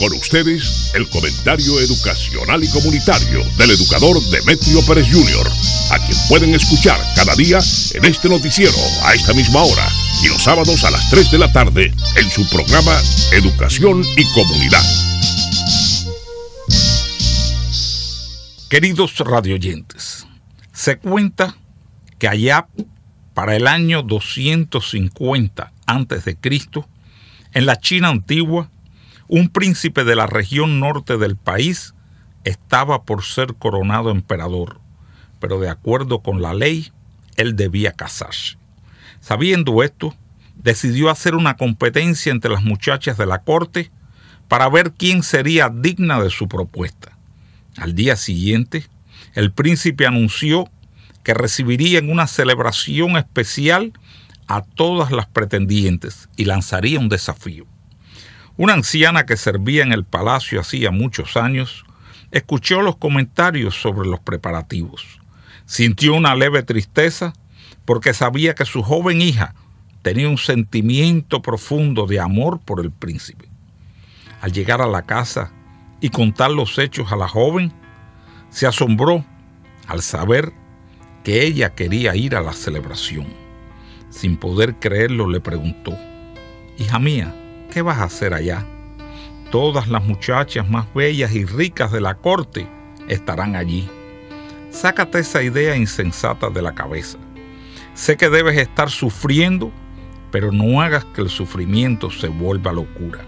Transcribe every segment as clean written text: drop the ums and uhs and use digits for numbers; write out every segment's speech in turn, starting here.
Con ustedes, el comentario educacional y comunitario del educador Demetrio Pérez Jr., a quien pueden escuchar cada día en este noticiero a esta misma hora y los sábados a las 3 de la tarde en su programa Educación y Comunidad. Queridos radioyentes, se cuenta que allá para el año 250 a.C., en la China antigua, un príncipe de la región norte del país estaba por ser coronado emperador, pero de acuerdo con la ley, él debía casarse. Sabiendo esto, decidió hacer una competencia entre las muchachas de la corte para ver quién sería digna de su propuesta. Al día siguiente, el príncipe anunció que recibiría en una celebración especial a todas las pretendientes y lanzaría un desafío. Una anciana que servía en el palacio hacía muchos años escuchó los comentarios sobre los preparativos. Sintió una leve tristeza porque sabía que su joven hija tenía un sentimiento profundo de amor por el príncipe. Al llegar a la casa y contar los hechos a la joven, se asombró al saber que ella quería ir a la celebración. Sin poder creerlo, le preguntó: «Hija mía, ¿qué vas a hacer allá? Todas las muchachas más bellas y ricas de la corte estarán allí. Sácate esa idea insensata de la cabeza. Sé que debes estar sufriendo, pero no hagas que el sufrimiento se vuelva locura».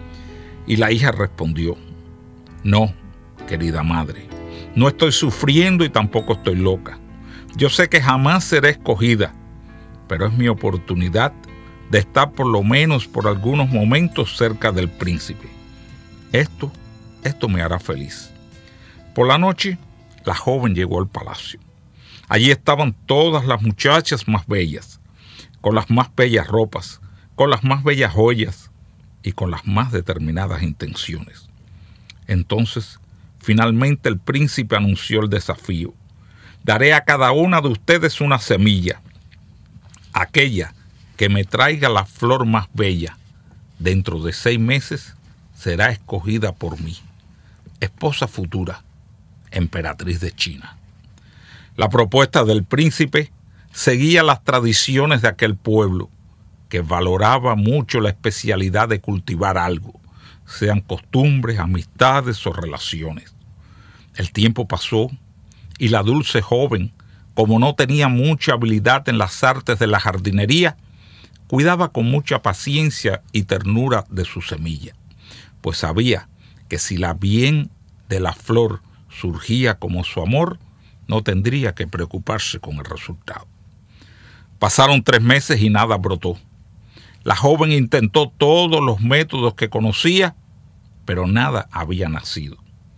Y la hija respondió: «No, querida madre, no estoy sufriendo y tampoco estoy loca. Yo sé que jamás seré escogida, pero es mi oportunidad de estar por lo menos por algunos momentos cerca del príncipe. Esto me hará feliz». Por la noche, la joven llegó al palacio. Allí estaban todas las muchachas más bellas, con las más bellas ropas, con las más bellas joyas y con las más determinadas intenciones. Entonces, finalmente el príncipe anunció el desafío: «Daré a cada una de ustedes una semilla. Aquella que me traiga la flor más bella, dentro de 6 meses será escogida por mí, esposa futura, emperatriz de China». La propuesta del príncipe seguía las tradiciones de aquel pueblo, que valoraba mucho la especialidad de cultivar algo, sean costumbres, amistades o relaciones. El tiempo pasó y la dulce joven, como no tenía mucha habilidad en las artes de la jardinería, cuidaba con mucha paciencia y ternura de su semilla, pues sabía que si la bien de la flor surgía como su amor, no tendría que preocuparse con el resultado. Pasaron 3 meses y nada brotó. La joven intentó todos los métodos que conocía, pero nada había nacido.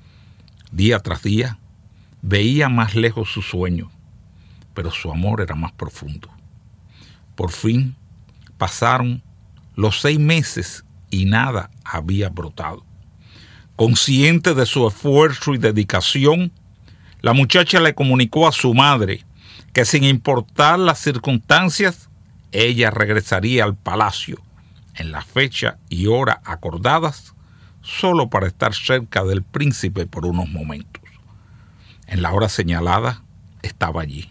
Día tras día, veía más lejos su sueño, pero su amor era más profundo. Por fin, pasaron los 6 meses y nada había brotado. Consciente de su esfuerzo y dedicación, la muchacha le comunicó a su madre que sin importar las circunstancias, ella regresaría al palacio en la fecha y hora acordadas, solo para estar cerca del príncipe por unos momentos. En la hora señalada estaba allí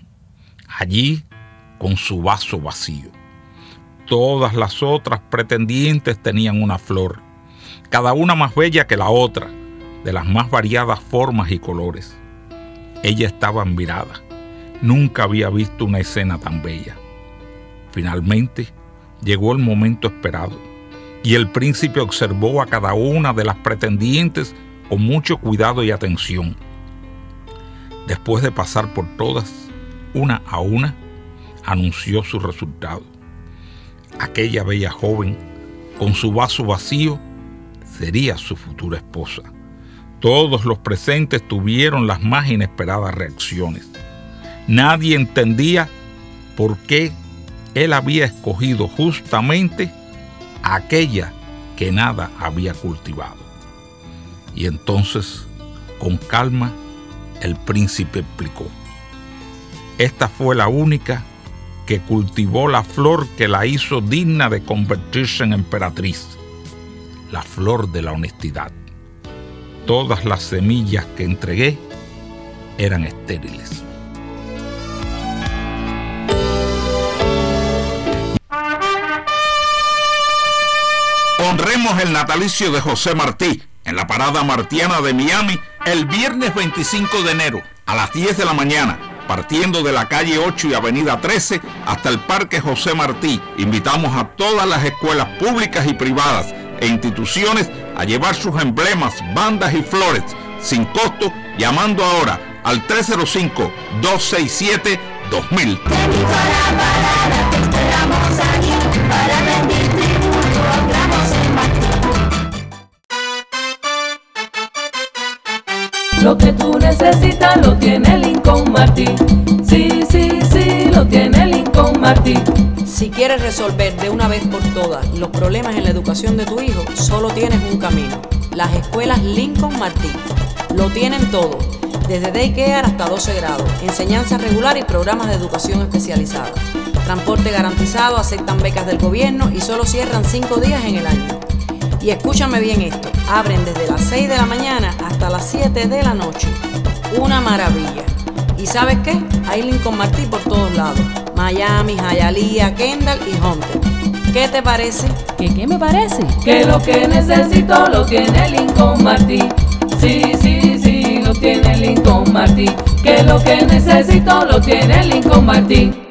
con su vaso vacío. Todas las otras pretendientes tenían una flor, cada una más bella que la otra, de las más variadas formas y colores. Ella estaba admirada. Nunca había visto una escena tan bella. Finalmente llegó el momento esperado y el príncipe observó a cada una de las pretendientes con mucho cuidado y atención. Después de pasar por todas, una a una, anunció su resultado. Aquella bella joven, con su vaso vacío, sería su futura esposa. Todos los presentes tuvieron las más inesperadas reacciones. Nadie entendía por qué él había escogido justamente a aquella que nada había cultivado. Y entonces, con calma, el príncipe explicó: esta fue la única que cultivó la flor que la hizo digna de convertirse en emperatriz, la flor de la honestidad. todas las semillas que entregué eran estériles. Honremos el natalicio de José Martí en la parada martiana de Miami el viernes 25 de enero a las 10 de la mañana, partiendo de la calle 8 y avenida 13 hasta el Parque José Martí. Invitamos a todas las escuelas públicas y privadas e instituciones a llevar sus emblemas, bandas y flores sin costo, llamando ahora al 305-267-2000. Lo que tú necesitas lo tiene Lincoln Martí. Sí, sí, sí, lo tiene Lincoln Martí. Si quieres resolver de una vez por todas los problemas en la educación de tu hijo, solo tienes un camino: las escuelas Lincoln Martí. Lo tienen todo, desde daycare hasta 12 grados, enseñanza regular y programas de educación especializada. Transporte garantizado, aceptan becas del gobierno y solo cierran 5 días en el año. Y escúchame bien esto, abren desde las 6 de la mañana hasta las 7 de la noche. Una maravilla. ¿Y sabes qué? Hay Lincoln Martí por todos lados: Miami, Hialeah, Kendall y Hunter. ¿Qué te parece? ¿Qué me parece? Que lo que necesito lo tiene Lincoln Martí. Sí, sí, sí, lo tiene Lincoln Martí. Que lo que necesito lo tiene Lincoln Martí.